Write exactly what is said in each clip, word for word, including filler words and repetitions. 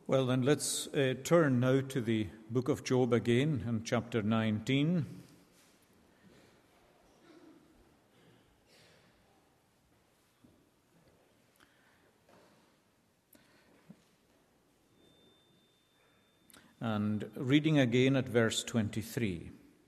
Well, then let's uh, turn now to the book of Job again in chapter nineteen. And reading again at verse twenty-three.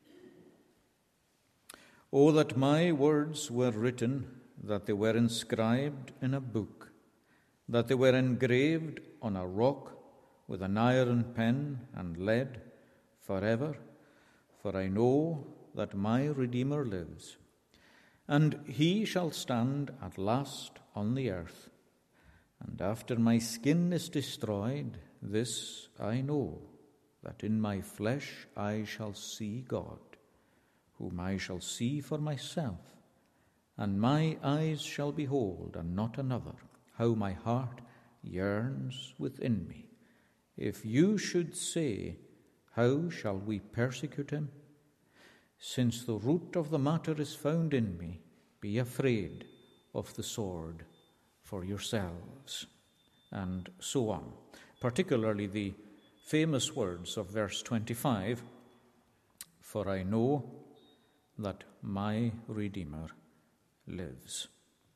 "Oh, that my words were written, that they were inscribed in a book, that they were engraved on a rock with an iron pen and lead forever, for I know that my Redeemer lives, and he shall stand at last on the earth. And after my skin is destroyed, this I know, that in my flesh I shall see God, whom I shall see for myself, and my eyes shall behold, and not another, how my heart yearns within me. If you should say, how shall we persecute him? Since the root of the matter is found in me, be afraid of the sword for yourselves." And so on. Particularly the famous words of verse twenty-five, "For I know that my Redeemer lives."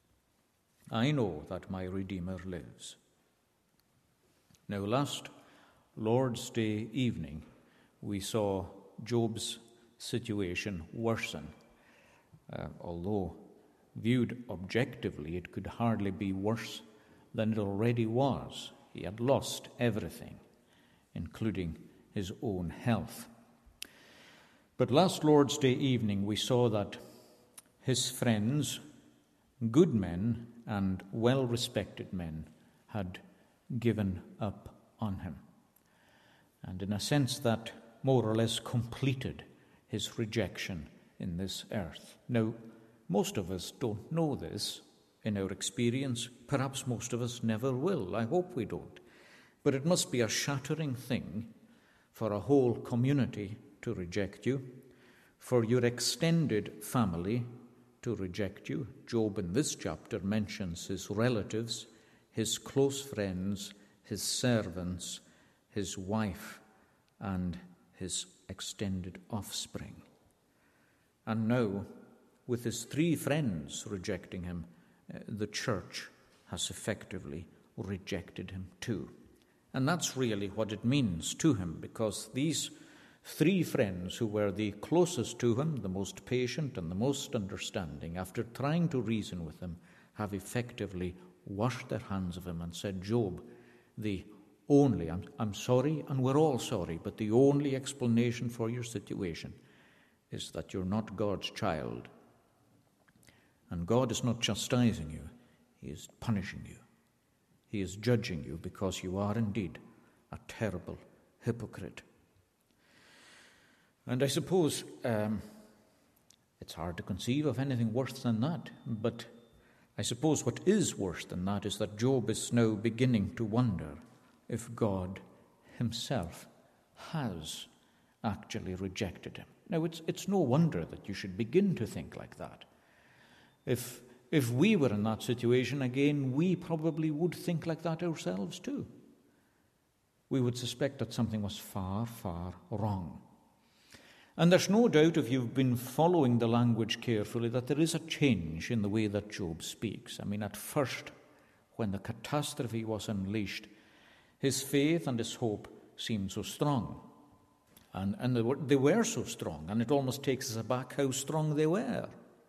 I know that my Redeemer lives. Now, last Lord's Day evening, we saw Job's situation worsen. Uh, although viewed objectively, it could hardly be worse than it already was. He had lost everything, including his own health. But last Lord's Day evening, we saw that his friends, good men and well-respected men, had given up on him. And in a sense, that more or less completed his rejection in this earth. Now, most of us don't know this in our experience. Perhaps most of us never will. I hope we don't. But it must be a shattering thing for a whole community to reject you, for your extended family to reject you. Job in this chapter mentions his relatives, his close friends, his servants, his wife, and his extended offspring. And now, with his three friends rejecting him, the church has effectively rejected him too. And that's really what it means to him, because these three friends who were the closest to him, the most patient and the most understanding, after trying to reason with him, have effectively washed their hands of him and said, "Job, the only, I'm, I'm sorry, and we're all sorry, but the only explanation for your situation is that you're not God's child. And God is not chastising you, he is punishing you. He is judging you because you are indeed a terrible hypocrite." And I suppose um, it's hard to conceive of anything worse than that, but I suppose what is worse than that is that Job is now beginning to wonder if God himself has actually rejected him. Now, it's it's no wonder that you should begin to think like that. If if we were in that situation again, we probably would think like that ourselves too. We would suspect that something was far, far wrong. And there's no doubt, if you've been following the language carefully, that there is a change in the way that Job speaks. I mean, at first, when the catastrophe was unleashed, his faith and his hope seemed so strong. And, and they, were, they were so strong, and it almost takes us aback how strong they were.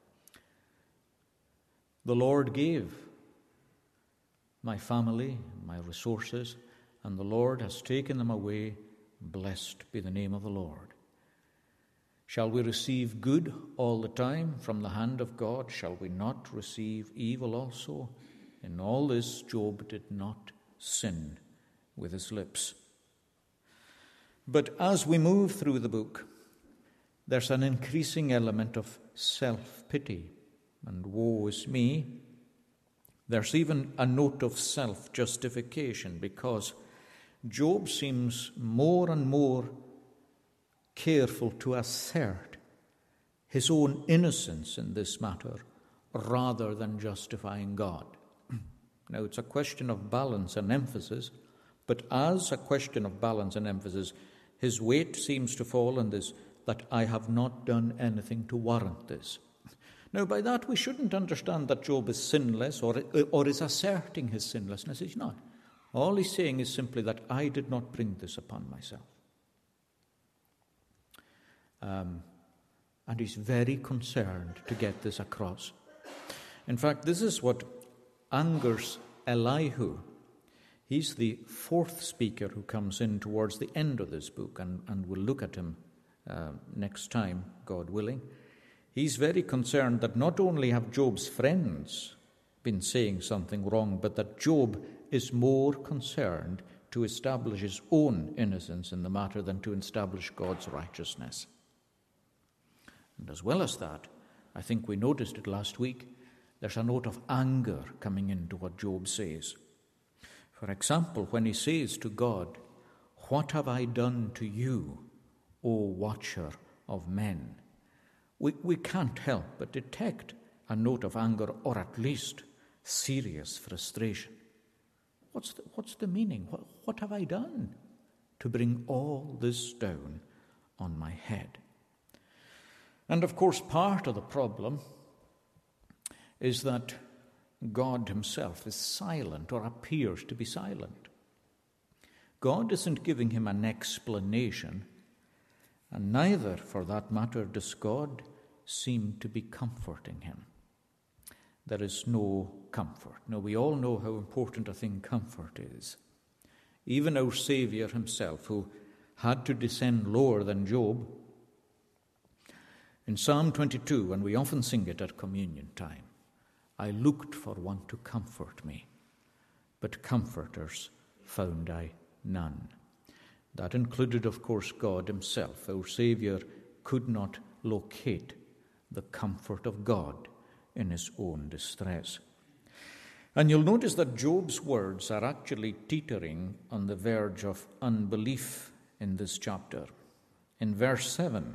"The Lord gave my family, my resources, and the Lord has taken them away. Blessed be the name of the Lord. Shall we receive good all the time from the hand of God? Shall we not receive evil also? In all this, Job did not sin with his lips." But as we move through the book, there's an increasing element of self-pity and woe is me. There's even a note of self-justification, because Job seems more and more careful to assert his own innocence in this matter rather than justifying God. Now, it's a question of balance and emphasis, But as a question of balance and emphasis, his weight seems to fall on this, that I have not done anything to warrant this. Now, by that we shouldn't understand that Job is sinless or, or is asserting his sinlessness. He's not. All he's saying is simply that I did not bring this upon myself. Um, and he's very concerned to get this across. In fact, this is what angers Elihu. He's the fourth speaker who comes in towards the end of this book, and, and we'll look at him uh, next time, God willing. He's very concerned that not only have Job's friends been saying something wrong, but that Job is more concerned to establish his own innocence in the matter than to establish God's righteousness. And as well as that, I think we noticed it last week, there's a note of anger coming into what Job says. For example, when he says to God, "What have I done to you, O watcher of men?" We, we can't help but detect a note of anger, or at least serious frustration. What's the, what's the meaning? What, what have I done to bring all this down on my head? And of course, part of the problem is that God himself is silent, or appears to be silent. God isn't giving him an explanation, and neither, for that matter, does God seem to be comforting him. There is no comfort. Now, we all know how important a thing comfort is. Even our Saviour himself, who had to descend lower than Job, in Psalm twenty-two, and we often sing it at communion time, I looked for one to comfort me, but comforters found I none. That included, of course, God himself. Our Saviour could not locate the comfort of God in his own distress. And you'll notice that Job's words are actually teetering on the verge of unbelief in this chapter. In verse seven,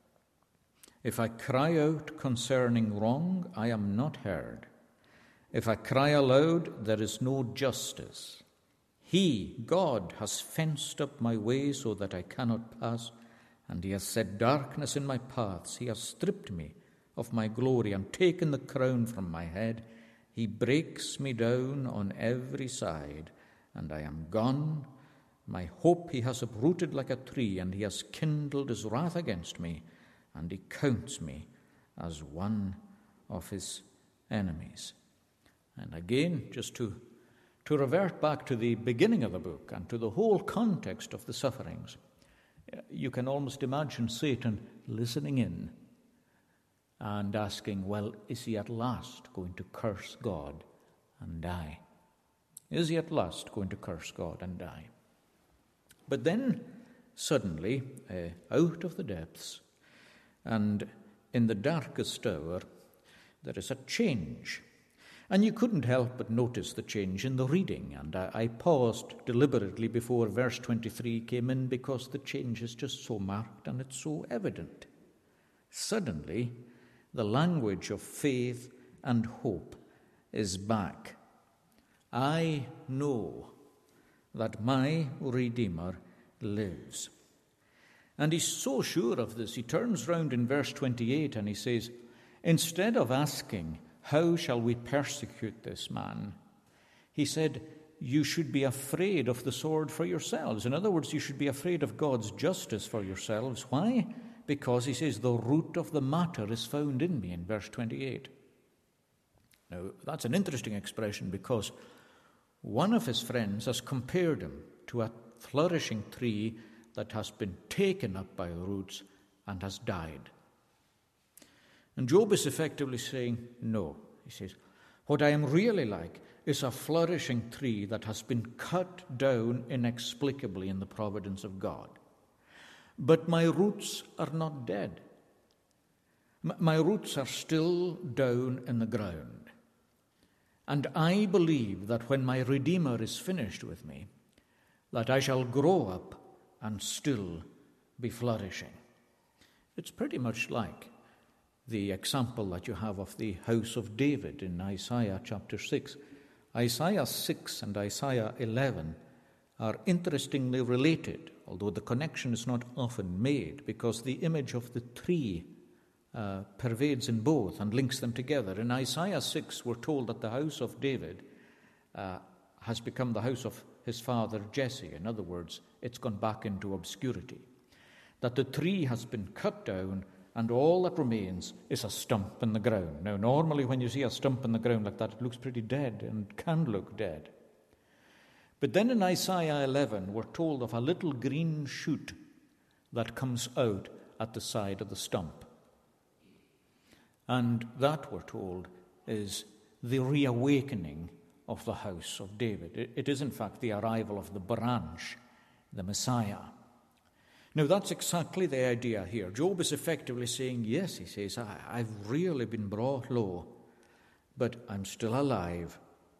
if I cry out concerning wrong, I am not heard. If I cry aloud, there is no justice. He, God, has fenced up my way so that I cannot pass, and he has set darkness in my paths. He has stripped me of my glory and taken the crown from my head. He breaks me down on every side, and I am gone. My hope he has uprooted like a tree, and he has kindled his wrath against me, and he counts me as one of his enemies. And again, just to, to revert back to the beginning of the book and to the whole context of the sufferings, you can almost imagine Satan listening in and asking, well, is he at last going to curse God and die? Is he at last going to curse God and die? But then, suddenly, uh, out of the depths and in the darkest hour, there is a change. And you couldn't help but notice the change in the reading. And I, I paused deliberately before verse twenty-three came in, because the change is just so marked and it's so evident. Suddenly, the language of faith and hope is back. I know that my Redeemer lives. And he's so sure of this, he turns round in verse twenty-eight and he says, instead of asking, how shall we persecute this man? He said, you should be afraid of the sword for yourselves. In other words, you should be afraid of God's justice for yourselves. Why? Because he says, the root of the matter is found in me, in verse twenty-eight. Now, that's an interesting expression, because one of his friends has compared him to a flourishing tree that has been taken up by the roots and has died. And Job is effectively saying, no. He says, what I am really like is a flourishing tree that has been cut down inexplicably in the providence of God. But my roots are not dead. My roots are still down in the ground. And I believe that when my Redeemer is finished with me, that I shall grow up and still be flourishing. It's pretty much like the example that you have of the house of David in Isaiah chapter six. Isaiah six and Isaiah eleven are interestingly related, although the connection is not often made, because the image of the tree uh, pervades in both and links them together. In Isaiah six, we're told that the house of David uh, has become the house of his father Jesse. In other words, it's gone back into obscurity. That the tree has been cut down and all that remains is a stump in the ground. Now, normally when you see a stump in the ground like that, it looks pretty dead and can look dead. But then in Isaiah eleven, we're told of a little green shoot that comes out at the side of the stump. And that, we're told, is the reawakening of the house of David. It is, in fact, the arrival of the branch, the Messiah. Now, that's exactly the idea here. Job is effectively saying, yes, he says, I, I've really been brought low, but I'm still alive.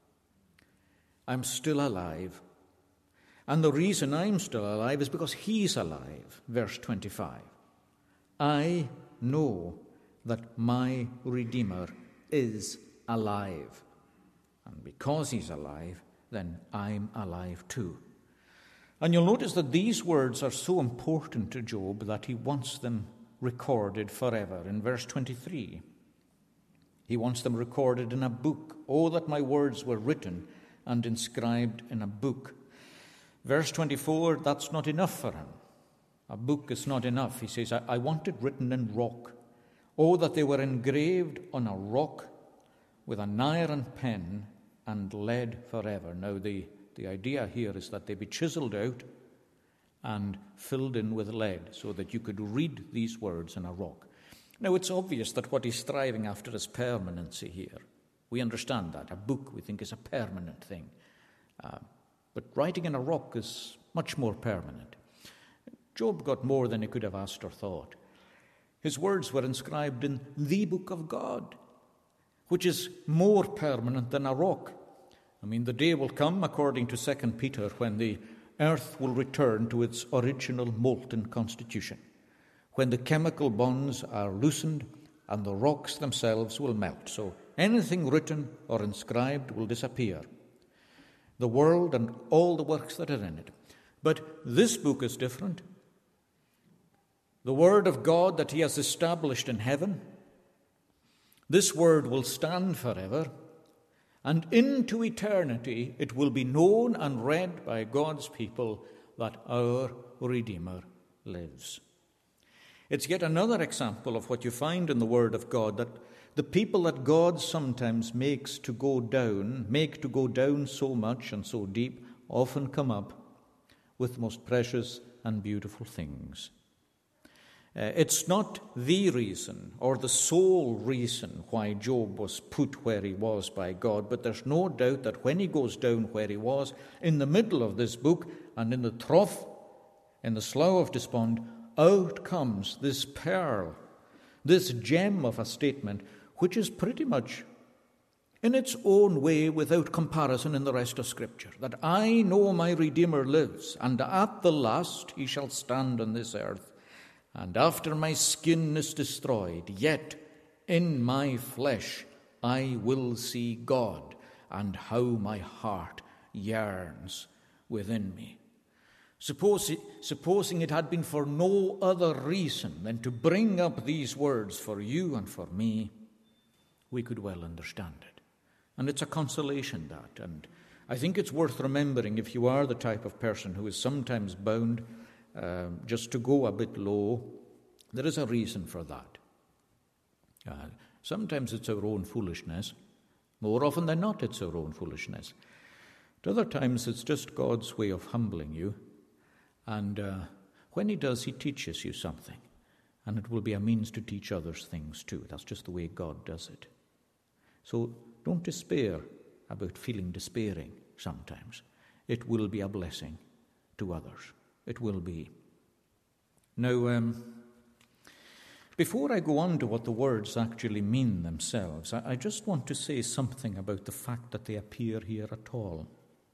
I'm still alive. And the reason I'm still alive is because he's alive. Verse twenty-five. I know that my Redeemer is alive. And because he's alive, then I'm alive too. And you'll notice that these words are so important to Job that he wants them recorded forever. In verse twenty-three, he wants them recorded in a book. Oh, that my words were written and inscribed in a book. Verse twenty-four, that's not enough for him. A book is not enough. He says, I, I want it written in rock. Oh, that they were engraved on a rock with an iron pen and lead forever. Now, the, the idea here is that they be chiseled out and filled in with lead so that you could read these words in a rock. Now, it's obvious that what he's striving after is permanency here. We understand that. A book, we think, is a permanent thing. Uh, but writing in a rock is much more permanent. Job got more than he could have asked or thought. His words were inscribed in the book of God, which is more permanent than a rock. I mean, the day will come, according to Second Peter, when the earth will return to its original molten constitution, when the chemical bonds are loosened and the rocks themselves will melt. So anything written or inscribed will disappear. The world and all the works that are in it. But this book is different. The word of God that he has established in heaven, this word will stand forever, and into eternity it will be known and read by God's people that our Redeemer lives. It's yet another example of what you find in the Word of God, that the people that God sometimes makes to go down, make to go down so much and so deep, often come up with most precious and beautiful things. Uh, it's not the reason or the sole reason why Job was put where he was by God, but there's no doubt that when he goes down where he was, in the middle of this book and in the trough, in the slough of despond, out comes this pearl, this gem of a statement, which is pretty much in its own way without comparison in the rest of Scripture, that I know my Redeemer lives, and at the last he shall stand on this earth. And after my skin is destroyed, yet in my flesh I will see God, and how my heart yearns within me. Suppose it, supposing it had been for no other reason than to bring up these words for you and for me, we could well understand it. And it's a consolation, that. And I think it's worth remembering, if you are the type of person who is sometimes bound Um, just to go a bit low, there is a reason for that. Uh, sometimes it's our own foolishness. More often than not, it's our own foolishness. At other times, it's just God's way of humbling you. And uh, when he does, he teaches you something. And it will be a means to teach others things too. That's just the way God does it. So don't despair about feeling despairing sometimes. It will be a blessing to others. It will be. Now, um, before I go on to what the words actually mean themselves, I, I just want to say something about the fact that they appear here at all.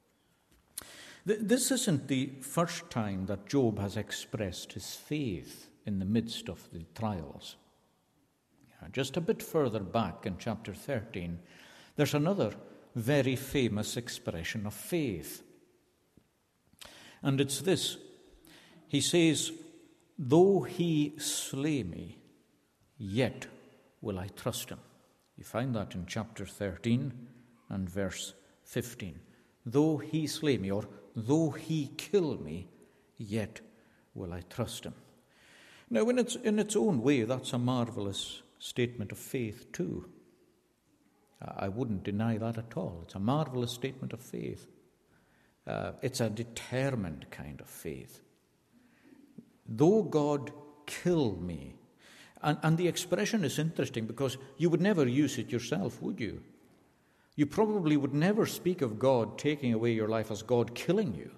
Th- this isn't the first time that Job has expressed his faith in the midst of the trials. Uh, just a bit further back in chapter thirteen, there's another very famous expression of faith. And it's this. He says, though he slay me, yet will I trust him. You find that in chapter thirteen and verse fifteen. Though he slay me, or though he kill me, yet will I trust him. Now, in its, in its own way, that's a marvelous statement of faith too. I wouldn't deny that at all. It's a marvelous statement of faith. Uh, it's a determined kind of faith. Though God kill me, and, and the expression is interesting because you would never use it yourself, would you? You probably would never speak of God taking away your life as God killing you.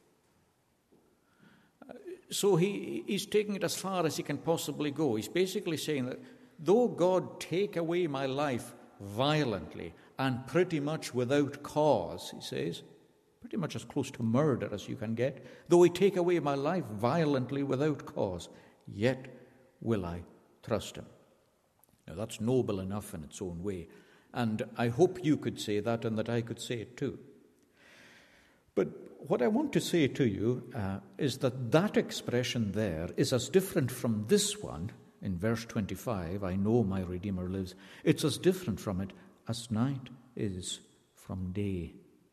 So he, he's taking it as far as he can possibly go. He's basically saying that though God take away my life violently and pretty much without cause, he says, pretty much as close to murder as you can get, though he take away my life violently without cause, yet will I trust him. Now that's noble enough in its own way. And I hope you could say that and that I could say it too. But what I want to say to you uh, is that that expression there is as different from this one in verse twenty-five, I know my Redeemer lives. It's as different from it as night is from day.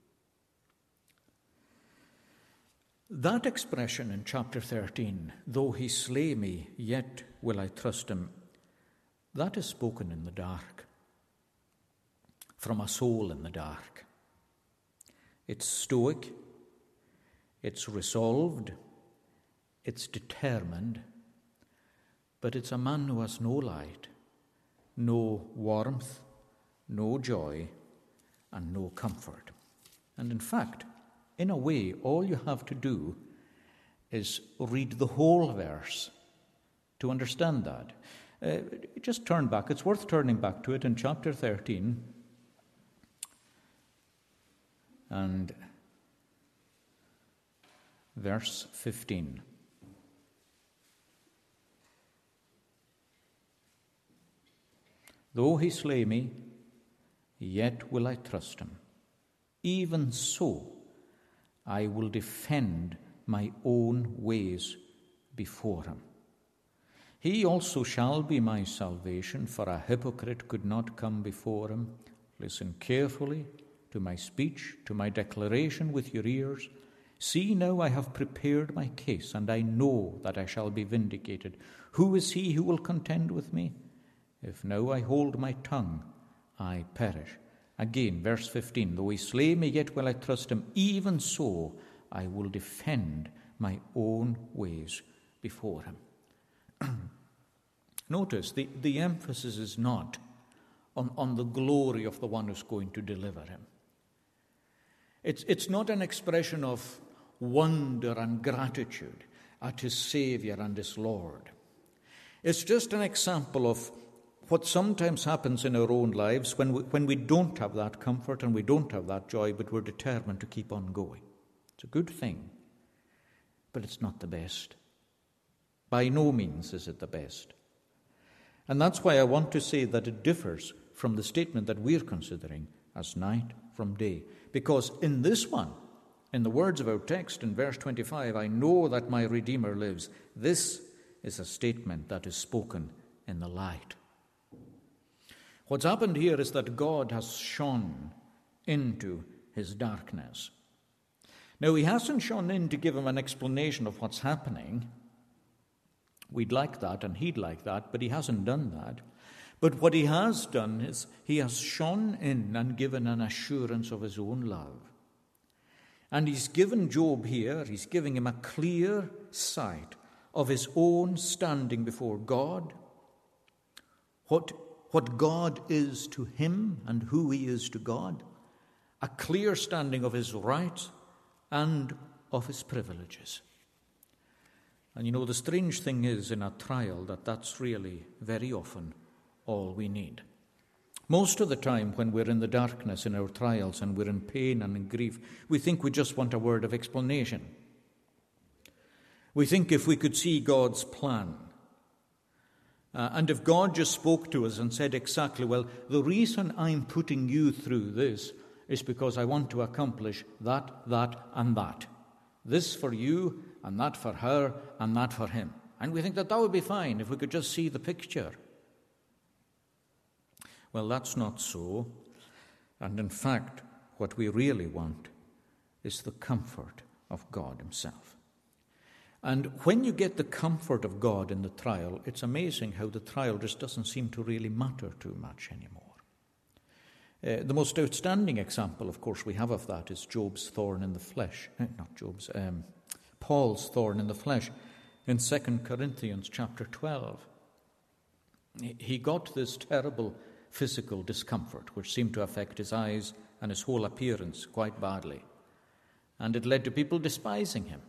That expression in chapter thirteen, though he slay me, yet will I trust him, that is spoken in the dark, from a soul in the dark. It's stoic, it's resolved, it's determined, but it's a man who has no light, no warmth, no joy, and no comfort. And in fact, in a way, all you have to do is read the whole verse to understand that. Uh, just turn back. It's worth turning back to it in chapter thirteen. And verse fifteen. Though he slay me, yet will I trust him. Even so, I will defend my own ways before him. He also shall be my salvation, for a hypocrite could not come before him. Listen carefully to my speech, to my declaration with your ears. See now, I have prepared my case, and I know that I shall be vindicated. Who is he who will contend with me? If now I hold my tongue, I perish. Again, verse fifteen, though he slay me, yet will I trust him. Even so, I will defend my own ways before him. Notice, the, the emphasis is not on, on the glory of the one who's going to deliver him. It's, it's not an expression of wonder and gratitude at his Savior and his Lord. It's just an example of what sometimes happens in our own lives when we, when we don't have that comfort and we don't have that joy, but we're determined to keep on going. It's a good thing, but it's not the best. By no means is it the best. And that's why I want to say that it differs from the statement that we're considering as night from day. Because in this one, in the words of our text in verse twenty-five, I know that my Redeemer lives. This is a statement that is spoken in the light. What's happened here is that God has shone into his darkness. Now, he hasn't shone in to give him an explanation of what's happening. We'd like that, and he'd like that, but he hasn't done that. But what he has done is he has shone in and given an assurance of his own love. And he's given Job here, he's giving him a clear sight of his own standing before God, what, what God is to him and who he is to God, a clear standing of his rights and of his privileges. And you know, the strange thing is in a trial that that's really very often all we need. Most of the time when we're in the darkness in our trials and we're in pain and in grief, we think we just want a word of explanation. We think if we could see God's plan, uh, and if God just spoke to us and said exactly, well, the reason I'm putting you through this is because I want to accomplish that, that, and that. This for you, and that for her, and that for him. And we think that that would be fine if we could just see the picture. Well, that's not so. And in fact, what we really want is the comfort of God himself. And when you get the comfort of God in the trial, it's amazing how the trial just doesn't seem to really matter too much anymore. Uh, the most outstanding example, of course, we have of that is Job's thorn in the flesh. Uh, not Job's, um, Paul's thorn in the flesh in Second Corinthians chapter twelve. He got this terrible physical discomfort, which seemed to affect his eyes and his whole appearance quite badly. And it led to people despising him.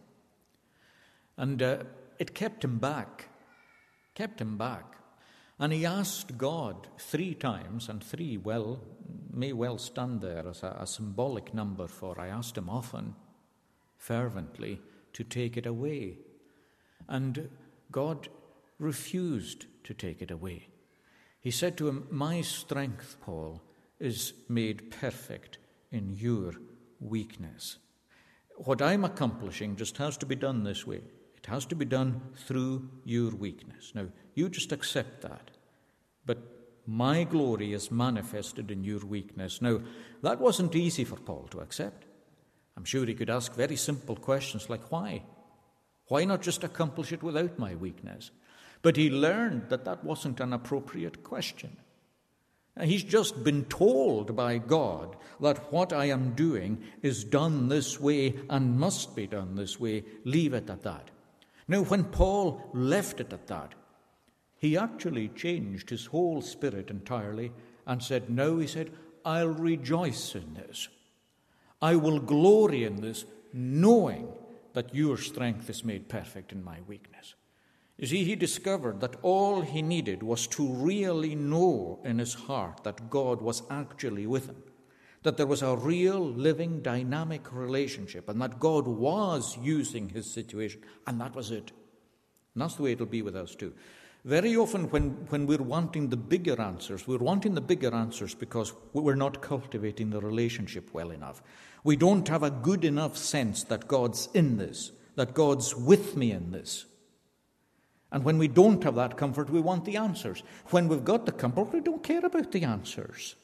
And uh, it kept him back, kept him back. And he asked God three times, and three, well, may well stand there as a, a symbolic number for I asked him often, fervently, to take it away. And God refused to take it away. He said to him, my strength, Paul, is made perfect in your weakness. What I'm accomplishing just has to be done this way. It has to be done through your weakness. Now, you just accept that. But my glory is manifested in your weakness. Now, that wasn't easy for Paul to accept. I'm sure he could ask very simple questions like, why? Why not just accomplish it without my weakness? But he learned that that wasn't an appropriate question. He's just been told by God that what I am doing is done this way and must be done this way. Leave it at that. Now, when Paul left it at that, he actually changed his whole spirit entirely and said, no, he said, I'll rejoice in this. I will glory in this, knowing that your strength is made perfect in my weakness. You see, he discovered that all he needed was to really know in his heart that God was actually with him, that there was a real, living, dynamic relationship, and that God was using his situation, and that was it. And that's the way it'll be with us too. Very often when, when we're wanting the bigger answers, we're wanting the bigger answers because we're not cultivating the relationship well enough. We don't have a good enough sense that God's in this, that God's with me in this. And when we don't have that comfort, we want the answers. When we've got the comfort, we don't care about the answers.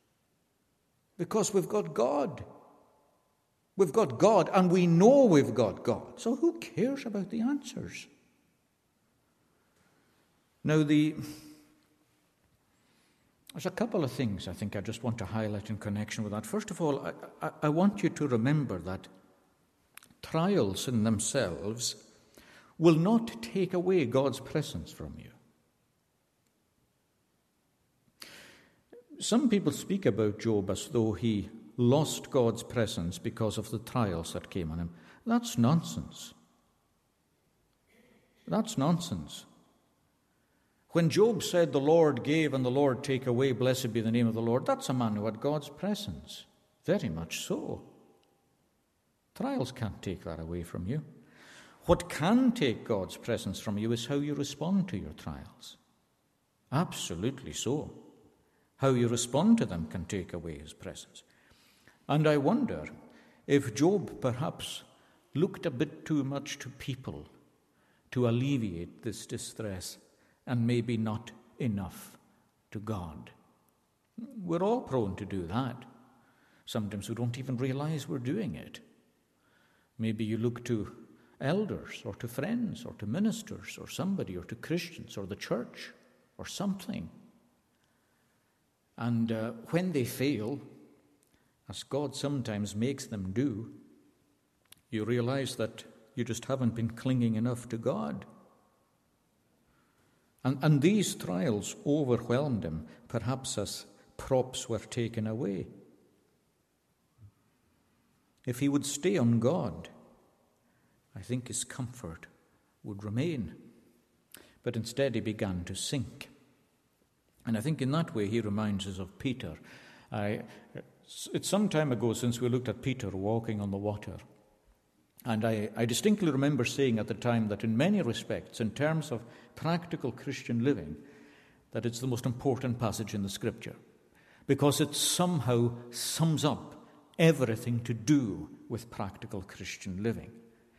Because we've got God. We've got God, and we know we've got God. So who cares about the answers? Now, the, there's a couple of things I think I just want to highlight in connection with that. First of all, I, I, I want you to remember that trials in themselves will not take away God's presence from you. Some people speak about Job as though he lost God's presence because of the trials that came on him. That's nonsense. That's nonsense. When Job said, the Lord gave and the Lord take away, blessed be the name of the Lord, that's a man who had God's presence. Very much so. Trials can't take that away from you. What can take God's presence from you is how you respond to your trials. Absolutely so. How you respond to them can take away his presence. And I wonder if Job perhaps looked a bit too much to people to alleviate this distress, and maybe not enough to God. We're all prone to do that. Sometimes we don't even realize we're doing it. Maybe you look to elders or to friends or to ministers or somebody or to Christians or the church or something. And uh, when they fail, as God sometimes makes them do, you realize that you just haven't been clinging enough to God. And, and these trials overwhelmed him, perhaps as props were taken away. If he would stay on God, I think his comfort would remain. But instead he began to sink. And I think in that way he reminds us of Peter. I, it's some time ago since we looked at Peter walking on the water. And I, I distinctly remember saying at the time that in many respects, in terms of practical Christian living, that it's the most important passage in the Scripture, because it somehow sums up everything to do with practical Christian living.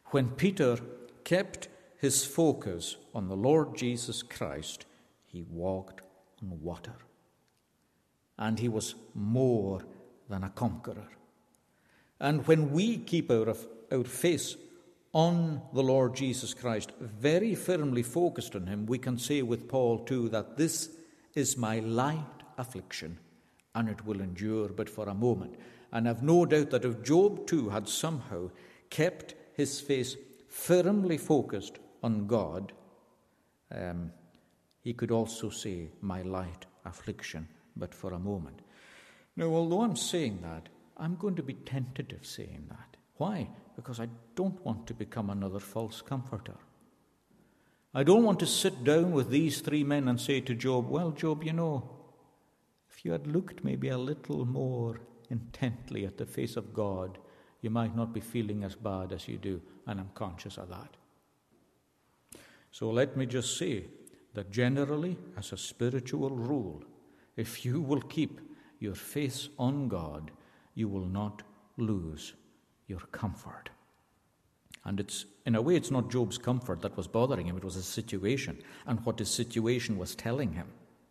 When Peter kept his focus on the Lord Jesus Christ, he walked on water. And he was more than a conqueror. And when we keep our, our face on the Lord Jesus Christ, very firmly focused on him, we can say with Paul too that this is my light affliction, and it will endure but for a moment. And I've no doubt that if Job too had somehow kept his face firmly focused on God, um, he could also say, my light affliction, but for a moment. Now, although I'm saying that, I'm going to be tentative saying that. Why? Because I don't want to become another false comforter. I don't want to sit down with these three men and say to Job, well, Job, you know, if you had looked maybe a little more intently at the face of God, you might not be feeling as bad as you do, and I'm conscious of that. So let me just say that generally, as a spiritual rule, if you will keep your face on God, you will not lose your comfort. And it's, in a way, it's not Job's comfort that was bothering him, it was his situation and what his situation was telling him.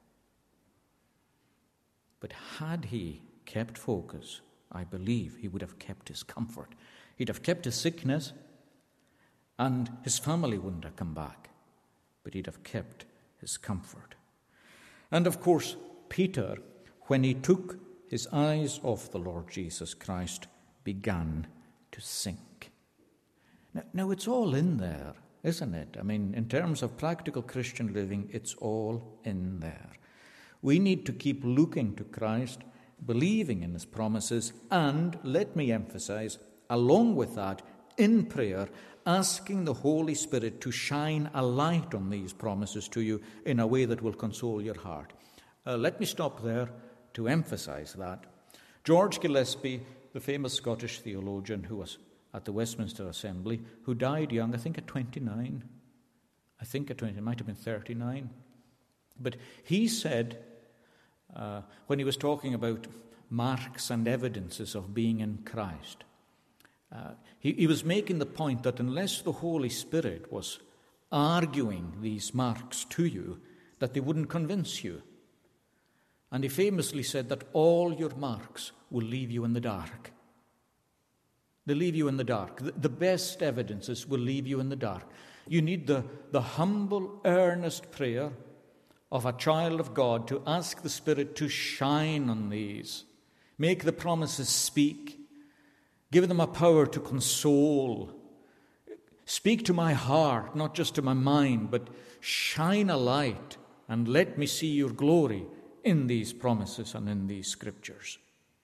But had he kept focus, I believe he would have kept his comfort. He'd have kept his sickness, and his family wouldn't have come back, but he'd have kept his comfort. And of course, Peter, when he took his eyes off the Lord Jesus Christ, began to sink. Now, now, it's all in there, isn't it? I mean, in terms of practical Christian living, it's all in there. We need to keep looking to Christ, believing in his promises, and, let me emphasize, along with that, in prayer, asking the Holy Spirit to shine a light on these promises to you in a way that will console your heart. Uh, let me stop there to emphasize that. George Gillespie, the famous Scottish theologian who was at the Westminster Assembly, who died young, I think at twenty-nine. I think at twenty, it might have been thirty-nine. But he said, uh, when he was talking about marks and evidences of being in Christ, uh, he, he was making the point that unless the Holy Spirit was arguing these marks to you, that they wouldn't convince you. And he famously said that all your marks will leave you in the dark. They leave you in the dark. The, the best evidences will leave you in the dark. You need the, the humble, earnest prayer of a child of God to ask the Spirit to shine on these. Make the promises speak. Give them a power to console. Speak to my heart, not just to my mind, but shine a light and let me see your glory in these promises and in these scriptures.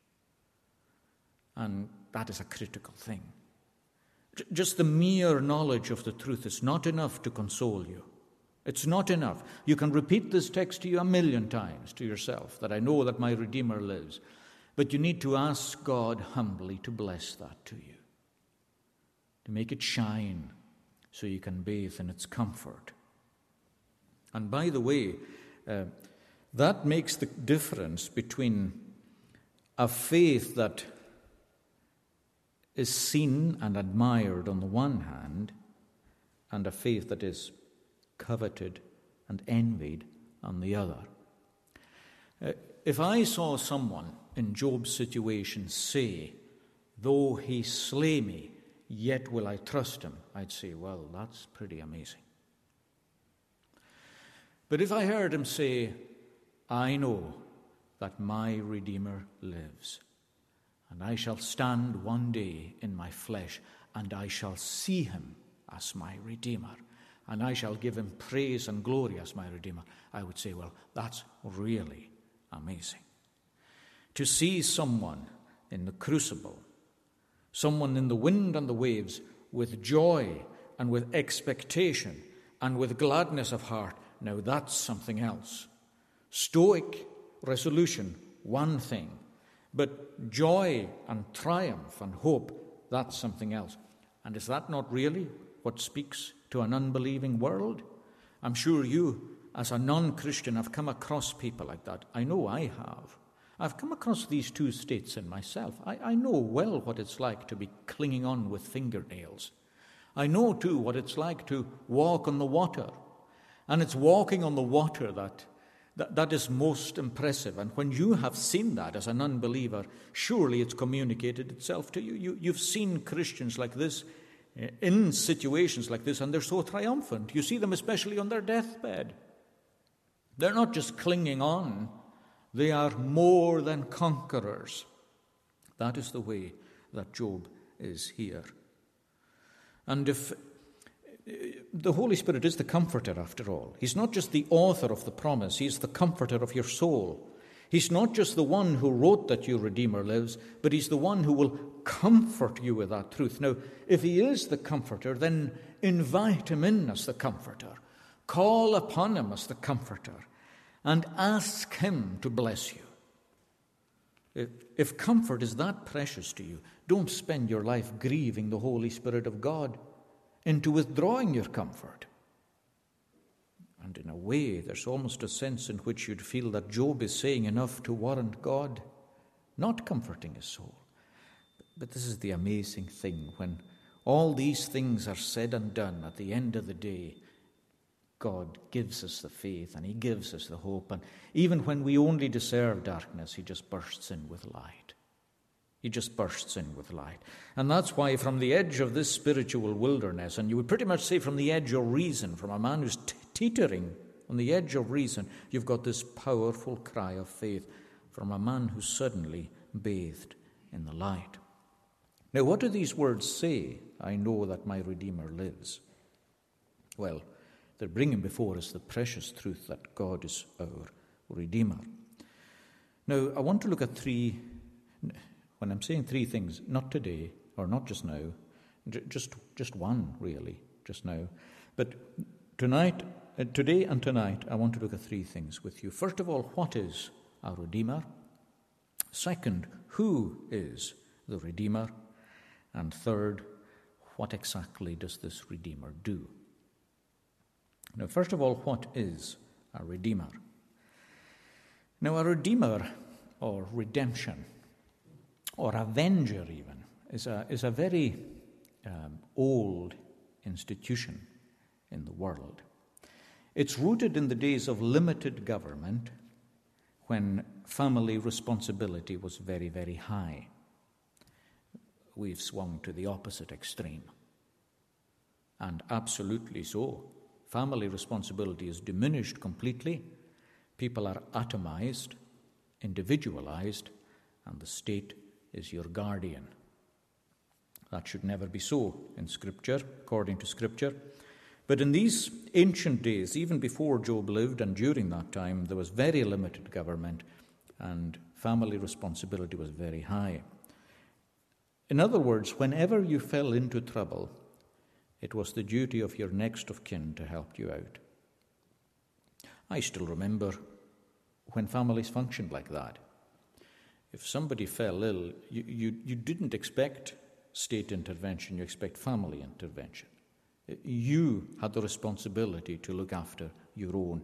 And that is a critical thing. Just the mere knowledge of the truth is not enough to console you. It's not enough. You can repeat this text to you a million times to yourself, that I know that my Redeemer lives. But you need to ask God humbly to bless that to you, to make it shine so you can bathe in its comfort. And by the way, uh, that makes the difference between a faith that is seen and admired on the one hand, and a faith that is coveted and envied on the other. Uh, if I saw someone in Job's situation say, though he slay me, yet will I trust him, I'd say, well, that's pretty amazing. But if I heard him say, I know that my Redeemer lives, and I shall stand one day in my flesh, and I shall see him as my Redeemer, and I shall give him praise and glory as my Redeemer, I would say, well, that's really amazing. To see someone in the crucible, someone in the wind and the waves, with joy and with expectation and with gladness of heart, now that's something else. Stoic resolution, one thing. But joy and triumph and hope, that's something else. And is that not really what speaks to an unbelieving world? I'm sure you, as a non-Christian, have come across people like that. I know I have. I've come across these two states in myself. I, I know well what it's like to be clinging on with fingernails. I know, too, what it's like to walk on the water. And it's walking on the water that, that, that is most impressive. And when you have seen that as an unbeliever, surely it's communicated itself to you. you you've seen Christians like this in situations like this, and they're so triumphant. You see them especially on their deathbed. They're not just clinging on. They are more than conquerors. That is the way that Job is here. And if the Holy Spirit is the comforter, after all, he's not just the author of the promise, he's the comforter of your soul. He's not just the one who wrote that your Redeemer lives, but he's the one who will comfort you with that truth. Now, if he is the comforter, then invite him in as the comforter. Call upon him as the comforter and ask him to bless you. If, if comfort is that precious to you, don't spend your life grieving the Holy Spirit of God into withdrawing your comfort. And in a way, there's almost a sense in which you'd feel that Job is saying enough to warrant God not comforting his soul. But this is the amazing thing. When all these things are said and done, at the end of the day, God gives us the faith and he gives us the hope. And even when we only deserve darkness, he just bursts in with light. He just bursts in with light. And that's why from the edge of this spiritual wilderness, and you would pretty much say from the edge of reason, from a man who's t- teetering on the edge of reason, you've got this powerful cry of faith from a man who's suddenly bathed in the light. Now, what do these words say? I know that my Redeemer lives. Well, they're bringing before us the precious truth that God is our Redeemer. Now, I want to look at three, when I'm saying three things, not today, or not just now, just, just one, really, just now. But tonight, uh, today and tonight, I want to look at three things with you. First of all, what is our Redeemer? Second, who is the Redeemer? And third, what exactly does this Redeemer do? Now, first of all, what is a Redeemer? Now, a Redeemer, or redemption, or avenger even, is a, is a very um, old institution in the world. It's rooted in the days of limited government, when family responsibility was very, very high. We've swung to the opposite extreme. And absolutely so. Family responsibility is diminished completely. People are atomized, individualized, and the state is your guardian. That should never be so in Scripture, according to Scripture. But in these ancient days, even before Job lived and during that time, there was very limited government and family responsibility was very high. In other words, whenever you fell into trouble, it was the duty of your next of kin to help you out. I still remember when families functioned like that. If somebody fell ill, you, you, you didn't expect state intervention, you expect family intervention. You had the responsibility to look after your own.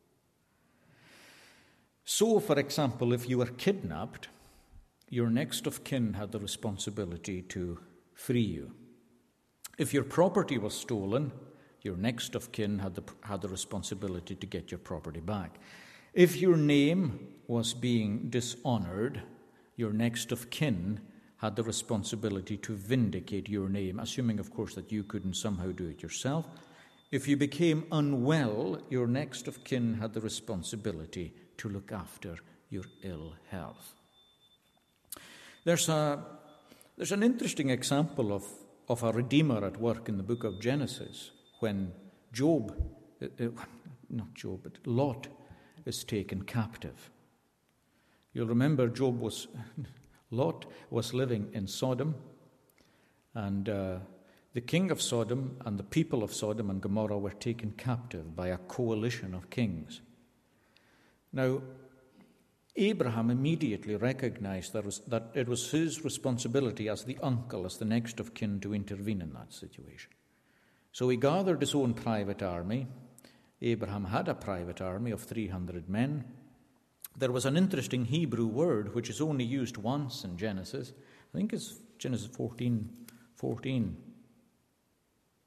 So, for example, if you were kidnapped, your next of kin had the responsibility to free you. If your property was stolen, your next of kin had the, had the responsibility to get your property back. If your name was being dishonored, your next of kin had the responsibility to vindicate your name, assuming, of course, that you couldn't somehow do it yourself. If you became unwell, your next of kin had the responsibility to look after your ill health. There's a there's an interesting example of, of a Redeemer at work in the book of Genesis when Job, uh, uh, not Job, but Lot is taken captive. You'll remember Job was, Lot was living in Sodom, and uh, the king of Sodom and the people of Sodom and Gomorrah were taken captive by a coalition of kings. Now, Abraham immediately recognized that, was, that it was his responsibility as the uncle, as the next of kin, to intervene in that situation. So he gathered his own private army. Abraham had a private army of three hundred men. There was an interesting Hebrew word which is only used once in Genesis. I think it's Genesis fourteen, fourteen.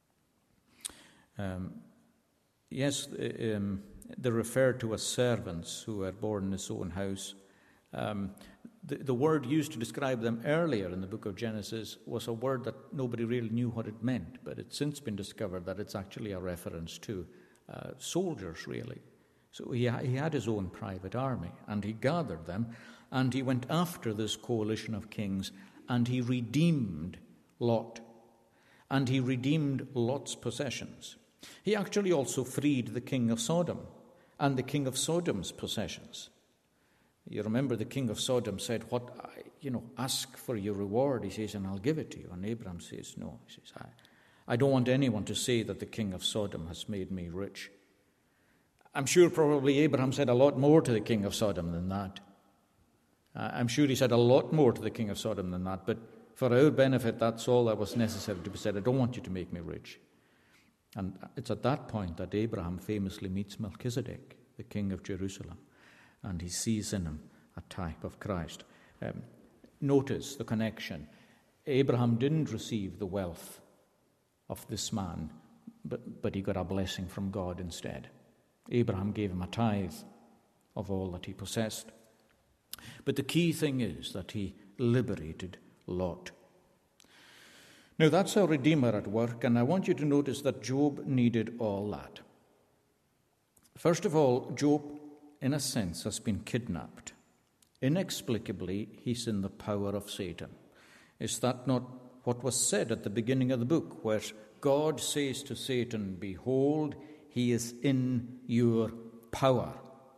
Um, yes, um, they're referred to as servants who were born in his own house. Um, the, the word used to describe them earlier in the book of Genesis was a word that nobody really knew what it meant, but it's since been discovered that it's actually a reference to uh, soldiers, really. So he, he had his own private army, and he gathered them, and he went after this coalition of kings, and he redeemed Lot, and he redeemed Lot's possessions. He actually also freed the king of Sodom and the king of Sodom's possessions. You remember the king of Sodom said, "What, you know, ask for your reward," he says, "and I'll give it to you." And Abraham says, "No," he says, I, I don't want anyone to say that the king of Sodom has made me rich. I'm sure probably Abraham said a lot more to the king of Sodom than that. Uh, I'm sure he said a lot more to the king of Sodom than that, but for our benefit, that's all that was necessary to be said. I don't want you to make me rich. And it's at that point that Abraham famously meets Melchizedek, the king of Jerusalem, and he sees in him a type of Christ. Um, notice the connection. Abraham didn't receive the wealth of this man, but, but he got a blessing from God instead. Abraham gave him a tithe of all that he possessed. But the key thing is that he liberated Lot. Now that's our Redeemer at work, and I want you to notice that Job needed all that. First of all, Job, in a sense, has been kidnapped. Inexplicably, he's in the power of Satan. Is that not what was said at the beginning of the book, where God says to Satan, "Behold, he is in your power."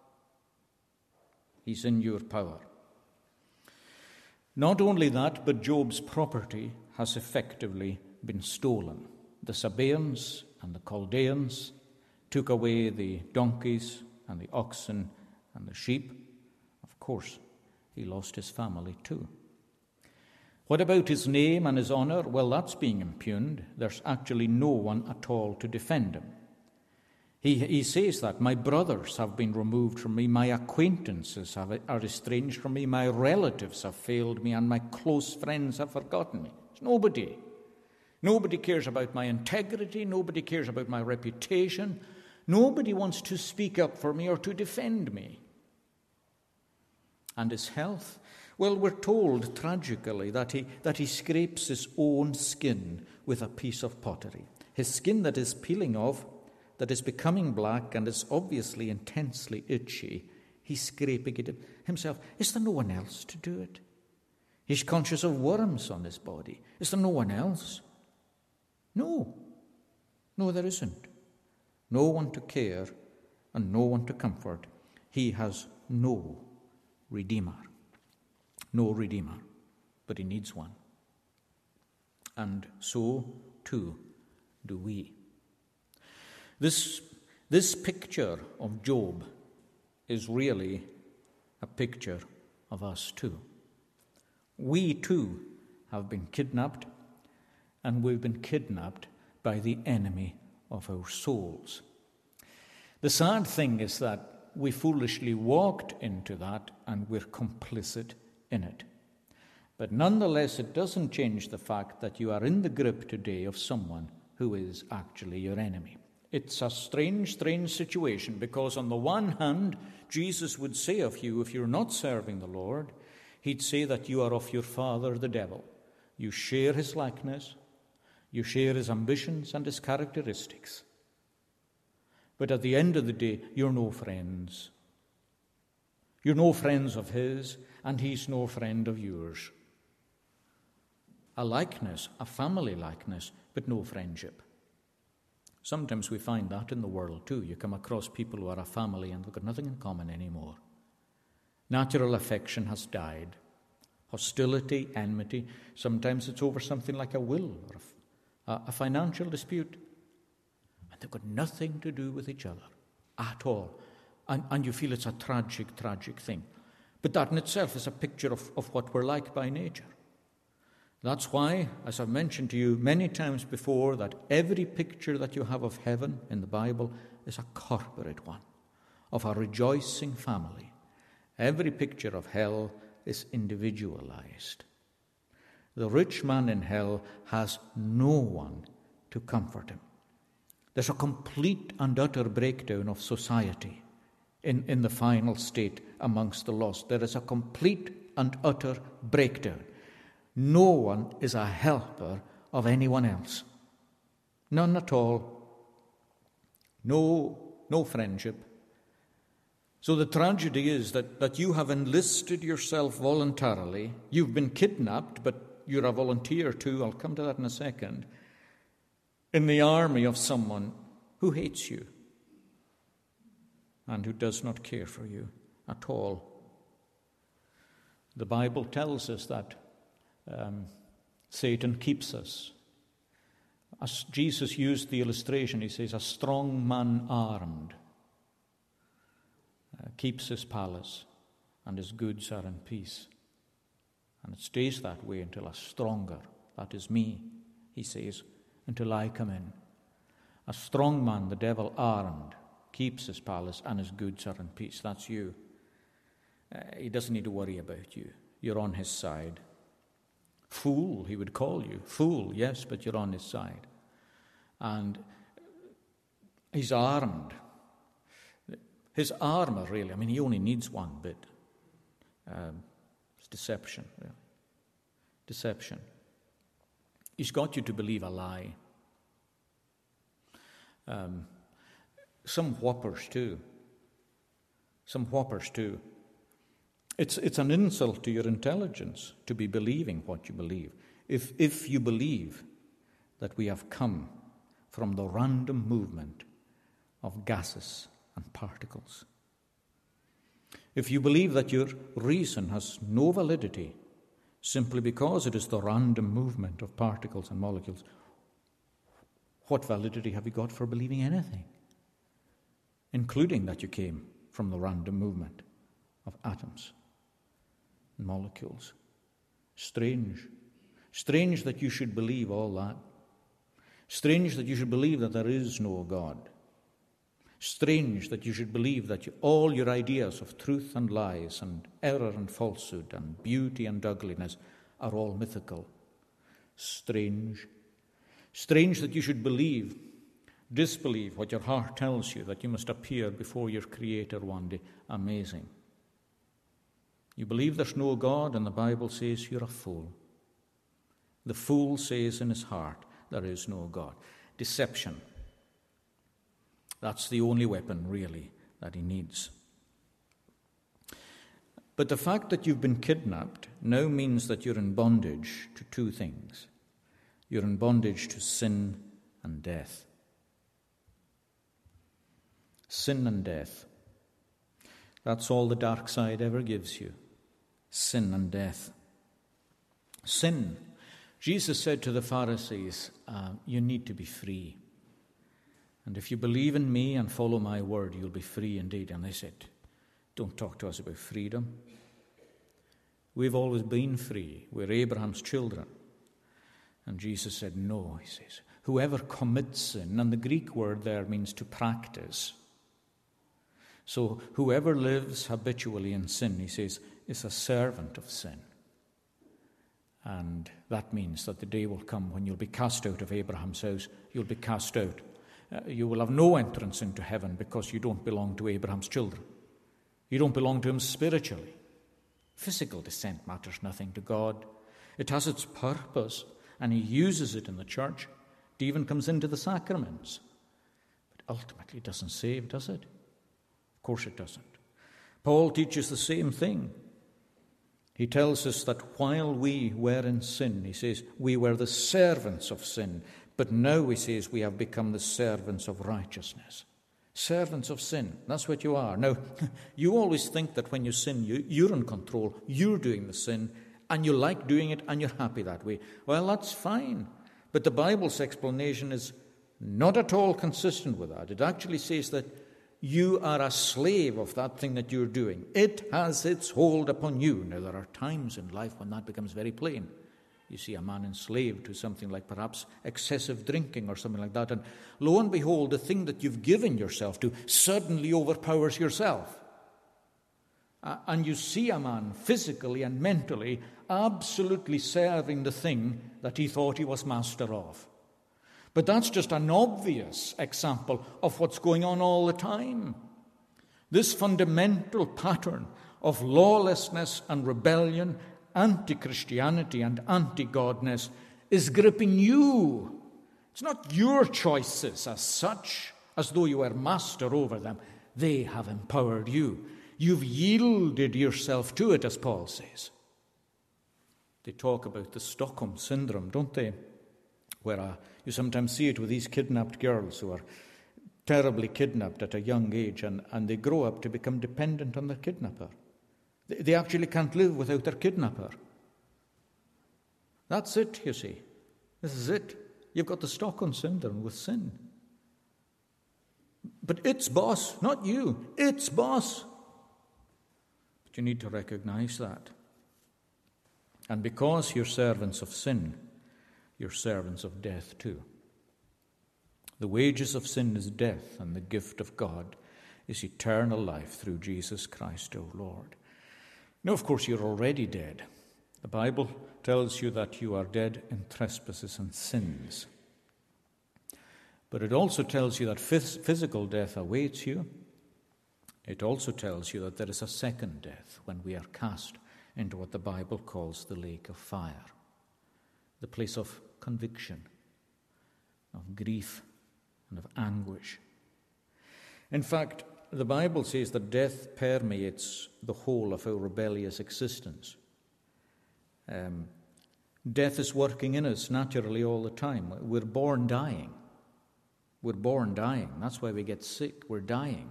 He's in your power. Not only that, but Job's property has effectively been stolen. The Sabaeans and the Chaldeans took away the donkeys and the oxen and the sheep. Of course, he lost his family too. What about his name and his honor? Well, that's being impugned. There's actually no one at all to defend him. He, he says that, "My brothers have been removed from me, my acquaintances have, are estranged from me, my relatives have failed me, and my close friends have forgotten me." It's nobody. Nobody cares about my integrity. Nobody cares about my reputation. Nobody wants to speak up for me or to defend me. And his health? Well, we're told tragically that he, that he scrapes his own skin with a piece of pottery. His skin that is peeling off, that is becoming black and is obviously intensely itchy, he's scraping it himself. Is there no one else to do it? He's conscious of worms on his body. Is there no one else? No. No, there isn't. No one to care and no one to comfort. He has no Redeemer. No Redeemer. But he needs one. And so, too, do we. This, this picture of Job is really a picture of us too. We too have been kidnapped, and we've been kidnapped by the enemy of our souls. The sad thing is that we foolishly walked into that and we're complicit in it. But nonetheless, it doesn't change the fact that you are in the grip today of someone who is actually your enemy. It's a strange, strange situation, because on the one hand, Jesus would say of you, if you're not serving the Lord, he'd say that you are of your father, the devil. You share his likeness, you share his ambitions and his characteristics. But at the end of the day, you're no friends. You're no friends of his, and he's no friend of yours. A likeness, a family likeness, but no friendship. Sometimes we find that in the world too. You come across people who are a family and they've got nothing in common anymore. Natural affection has died. Hostility, enmity. Sometimes it's over something like a will or a, a financial dispute. And they've got nothing to do with each other at all. And, and you feel it's a tragic, tragic thing. But that in itself is a picture of, of what we're like by nature. That's why, as I've mentioned to you many times before, that every picture that you have of heaven in the Bible is a corporate one, of a rejoicing family. Every picture of hell is individualized. The rich man in hell has no one to comfort him. There's a complete and utter breakdown of society in, in the final state amongst the lost. There is a complete and utter breakdown. No one is a helper of anyone else. None at all. No, no friendship. So the tragedy is that, that you have enlisted yourself voluntarily. You've been kidnapped, but you're a volunteer too. I'll come to that in a second. In the army of someone who hates you and who does not care for you at all. The Bible tells us that um, Satan keeps us. As Jesus used the illustration, he says, a strong man armed uh, keeps his palace and his goods are in peace. And it stays that way until a stronger, that is me, he says, until I come in. A strong man, the devil armed, keeps his palace and his goods are in peace. That's you. Uh, he doesn't need to worry about you. You're on his side. Fool, he would call you. Fool, yes, but you're on his side. And he's armed. His armor, really, I mean, he only needs one bit. Um, it's deception. Really. Deception. He's got you to believe a lie. Um, some whoppers, too. Some whoppers, too. It's it's an insult to your intelligence to be believing what you believe. If if you believe that we have come from the random movement of gases and particles, if you believe that your reason has no validity simply because it is the random movement of particles and molecules, what validity have you got for believing anything, including that you came from the random movement of atoms? Molecules. Strange. Strange that you should believe all that. Strange that you should believe that there is no God. Strange that you should believe that you, all your ideas of truth and lies and error and falsehood and beauty and ugliness are all mythical. Strange. Strange that you should believe, disbelieve what your heart tells you, that you must appear before your Creator one day. Amazing. You believe there's no God, and the Bible says you're a fool. The fool says in his heart, there is no God. Deception. That's the only weapon, really, that he needs. But the fact that you've been kidnapped now means that you're in bondage to two things. You're in bondage to sin and death. Sin and death. That's all the dark side ever gives you. Sin and death. Sin. Jesus said to the Pharisees, uh, you need to be free. And if you believe in me and follow my word, you'll be free indeed. And they said, don't talk to us about freedom. We've always been free. We're Abraham's children. And Jesus said, no, he says, whoever commits sin, and the Greek word there means to practice. So whoever lives habitually in sin, he says, is a servant of sin. And that means that the day will come when you'll be cast out of Abraham's house. You'll be cast out. Uh, you will have no entrance into heaven because you don't belong to Abraham's children. You don't belong to him spiritually. Physical descent matters nothing to God. It has its purpose, and he uses it in the church. It even comes into the sacraments. But ultimately it doesn't save, does it? Of course it doesn't. Paul teaches the same thing. He tells us that while we were in sin, he says, we were the servants of sin. But now, he says, we have become the servants of righteousness. Servants of sin. That's what you are. Now, you always think that when you sin, you, you're in control. You're doing the sin, and you like doing it, and you're happy that way. Well, that's fine. But the Bible's explanation is not at all consistent with that. It actually says that you are a slave of that thing that you're doing. It has its hold upon you. Now, there are times in life when that becomes very plain. You see a man enslaved to something like perhaps excessive drinking or something like that, and lo and behold, the thing that you've given yourself to suddenly overpowers yourself. Uh, and you see a man physically and mentally absolutely serving the thing that he thought he was master of. But that's just an obvious example of what's going on all the time. This fundamental pattern of lawlessness and rebellion, anti-Christianity and anti-Godness is gripping you. It's not your choices as such, as though you were master over them. They have empowered you. You've yielded yourself to it, as Paul says. They talk about the Stockholm Syndrome, don't they? Where uh, you sometimes see it with these kidnapped girls who are terribly kidnapped at a young age, and, and they grow up to become dependent on their kidnapper. They, they actually can't live without their kidnapper. That's it, you see. This is it. You've got the Stockholm Syndrome with sin. But it's boss, not you. It's boss. But you need to recognize that. And because you're servants of sin, you're servants of death too. The wages of sin is death, and the gift of God is eternal life through Jesus Christ our Lord. Now, of course, you're already dead. The Bible tells you that you are dead in trespasses and sins. But it also tells you that phys- physical death awaits you. It also tells you that there is a second death when we are cast into what the Bible calls the lake of fire, the place of conviction, of grief, and of anguish. In fact, the Bible says that death permeates the whole of our rebellious existence. Um, death is working in us naturally all the time. We're born dying. We're born dying. That's why we get sick. We're dying.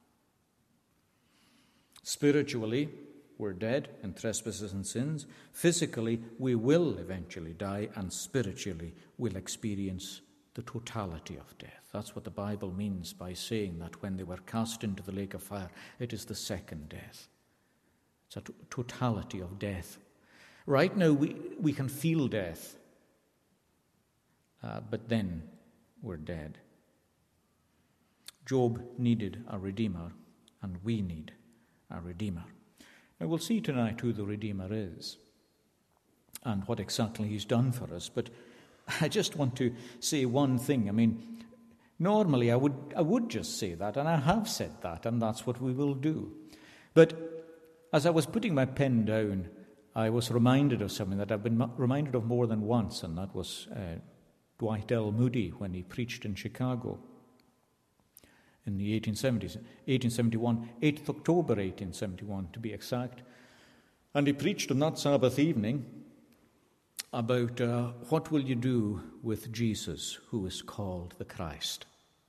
Spiritually, we're dead in trespasses and sins. Physically, we will eventually die, and spiritually, we'll experience the totality of death. That's what the Bible means by saying that when they were cast into the lake of fire, it is the second death. It's a t- totality of death. Right now, we, we can feel death, uh, but then we're dead. Job needed a Redeemer, and we need a Redeemer. Now, we'll see tonight who the Redeemer is and what exactly he's done for us, but I just want to say one thing. I mean, normally I would I would just say that, and I have said that, and that's what we will do. But as I was putting my pen down, I was reminded of something that I've been reminded of more than once, and that was uh, Dwight L. Moody when he preached in Chicago in the eighteen seventies, eighteen seventy-one, eighth of October eighteen seventy-one to be exact. And he preached on that Sabbath evening about uh, what will you do with Jesus, who is called the Christ.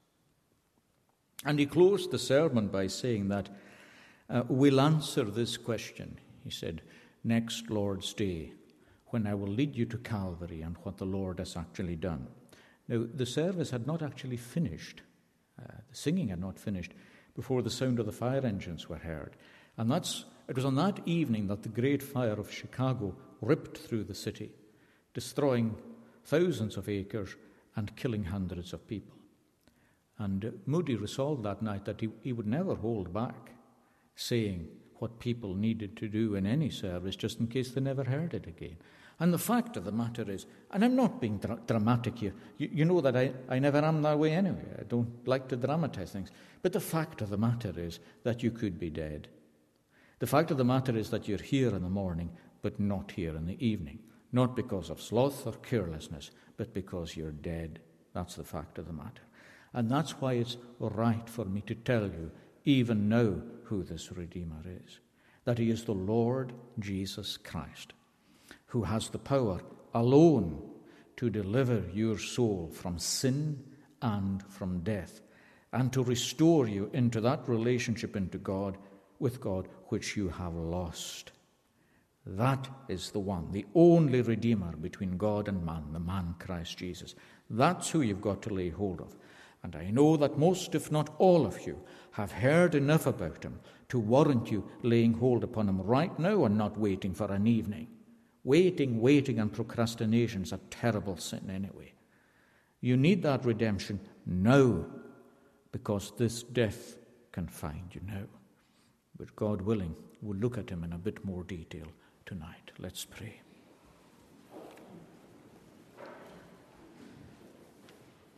And he closed the sermon by saying that uh, we'll answer this question, he said, next Lord's Day, when I will lead you to Calvary and what the Lord has actually done. Now, the service had not actually finished. Uh, the singing had not finished before the sound of the fire engines were heard. And that's it was on that evening that the great fire of Chicago ripped through the city, destroying thousands of acres and killing hundreds of people. And uh, Moody resolved that night that he, he would never hold back saying what people needed to do in any service just in case they never heard it again. And the fact of the matter is, and I'm not being dra- dramatic here, you, you know that I, I never am that way anyway. I don't like to dramatize things. But the fact of the matter is that you could be dead. The fact of the matter is that you're here in the morning, but not here in the evening. Not because of sloth or carelessness, but because you're dead. That's the fact of the matter. And that's why it's right for me to tell you, even now, who this Redeemer is. That he is the Lord Jesus Christ, who has the power alone to deliver your soul from sin and from death, and to restore you into that relationship into God, with God, which you have lost. That is the one, the only Redeemer between God and man, the man Christ Jesus. That's who you've got to lay hold of. And I know that most, if not all of you, have heard enough about him to warrant you laying hold upon him right now and not waiting for an evening. Waiting, waiting, and procrastination is a terrible sin anyway. You need that redemption now, because this death can find you now. But God willing, we'll look at him in a bit more detail tonight. Let's pray.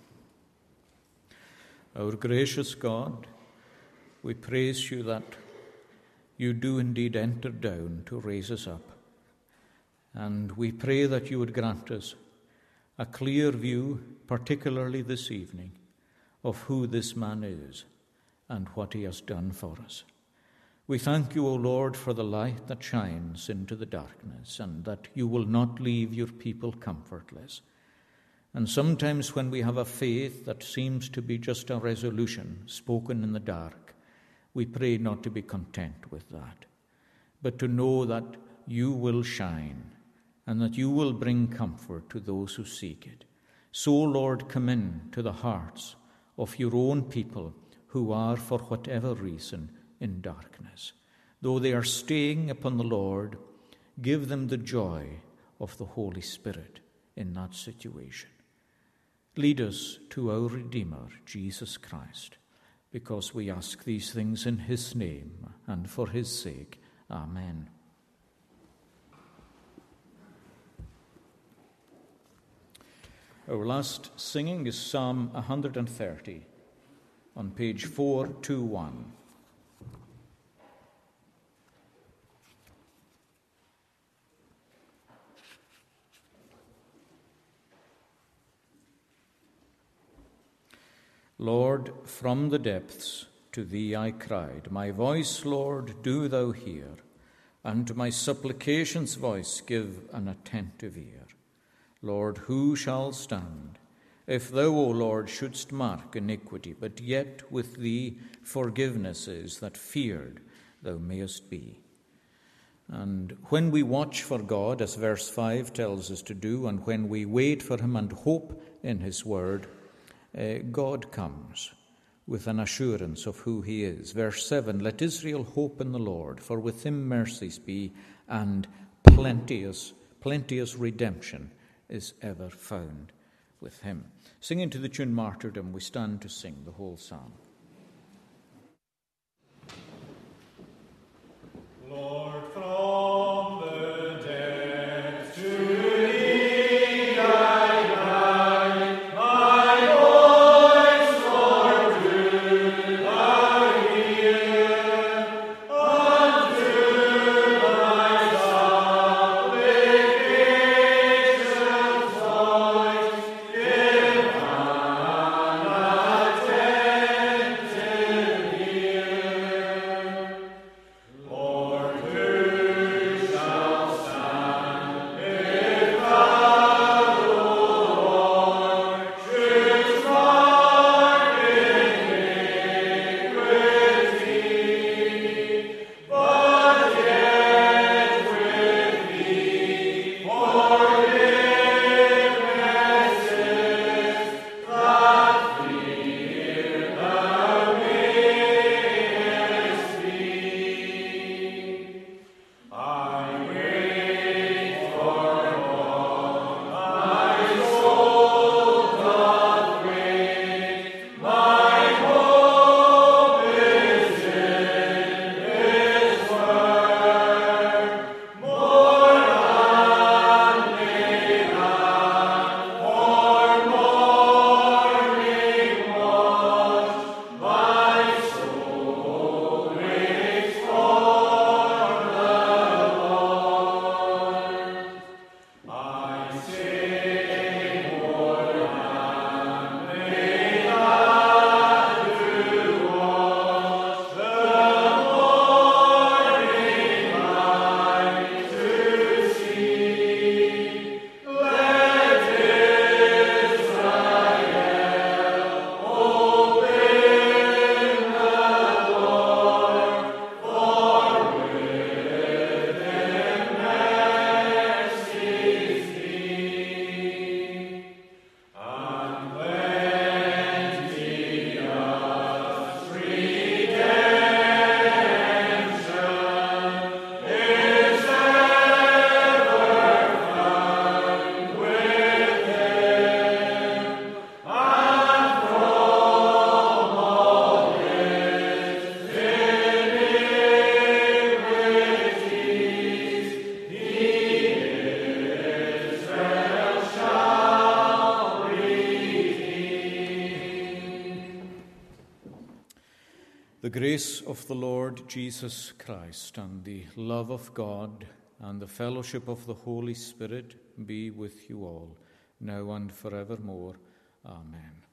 Our gracious God, we praise you that you do indeed enter down to raise us up. And we pray that you would grant us a clear view, particularly this evening, of who this man is and what he has done for us. We thank you, O Lord, for the light that shines into the darkness, and that you will not leave your people comfortless. And sometimes when we have a faith that seems to be just a resolution spoken in the dark, we pray not to be content with that, but to know that you will shine and that you will bring comfort to those who seek it. So, Lord, come in to the hearts of your own people who are, for whatever reason, in darkness. Though they are staying upon the Lord, give them the joy of the Holy Spirit in that situation. Lead us to our Redeemer, Jesus Christ, because we ask these things in his name and for his sake. Amen. Our last singing is Psalm one thirty on page four twenty-one. Lord, from the depths to thee I cried. My voice, Lord, do thou hear, and to my supplications' voice give an attentive ear. Lord, who shall stand? If thou, O Lord, shouldst mark iniquity, but yet with thee forgiveness is, that feared thou mayest be. And when we watch for God, as verse five tells us to do, and when we wait for him and hope in his word, Uh, God comes with an assurance of who he is. Verse seven, let Israel hope in the Lord, for with him mercies be, and plenteous, plenteous redemption is ever found with him. Singing to the tune Martyrdom, we stand to sing the whole psalm. Lord, from the depths to thee I cry, my voice, Lord, do thou hear, unto thy supplications voice give an attentive The grace of the Lord Jesus Christ and the love of God and the fellowship of the Holy Spirit be with you all, now and forevermore. Amen.